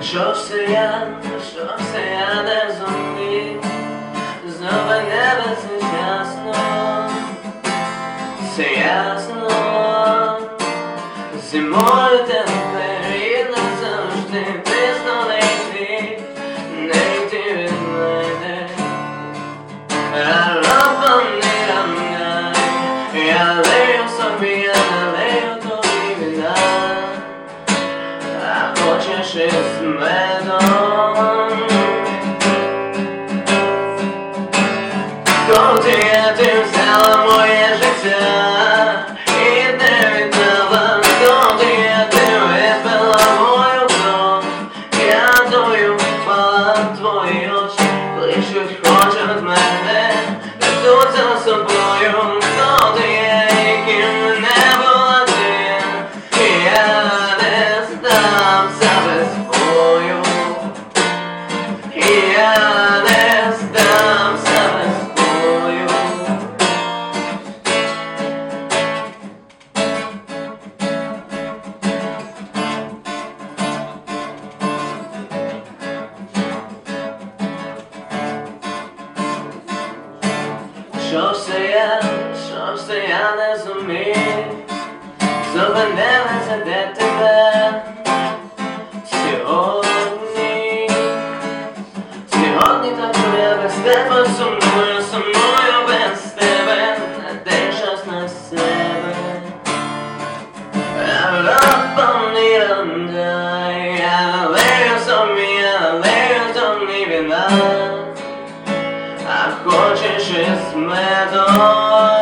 Що ж це я не зумів, знову небо це ясно, це ясно, зимою тепер і назавжди пізно не йти від мене. Я лею собі, я не лею тобі вина, а хочеш із медом. Коли ти взяла моє життя і не віддала, коли ти випила мою кров, я дою впала твої очі, кличуть, хочуть мене, ведуть за собою. Коли я яким не була ти, я не здамся без бою, я не здамся без бою. Що ж це я не зумів, зупинилася де тебе сьогодні. Сьогодні так я без тебе сумую без тебе, не дивлячись на себе. Я лею собі, я лею тобі вина, а хочеш із медом.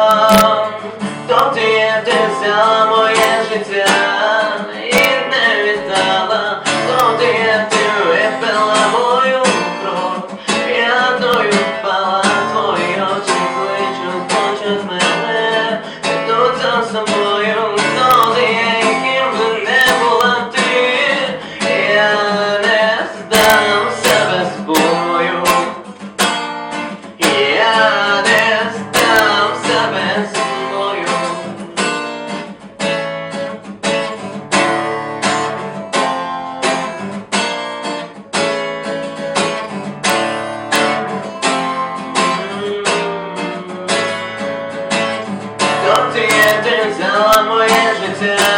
Тоді ти взяла моє життя і не віддала, тоді ти випила мою кров, я дою впала твої очі, кличуть, хочуть мене, ведуть за собою. Тоді яким би не була ти, я не здамся без бою, я не здамся без бою. Коли ти взяла моє життя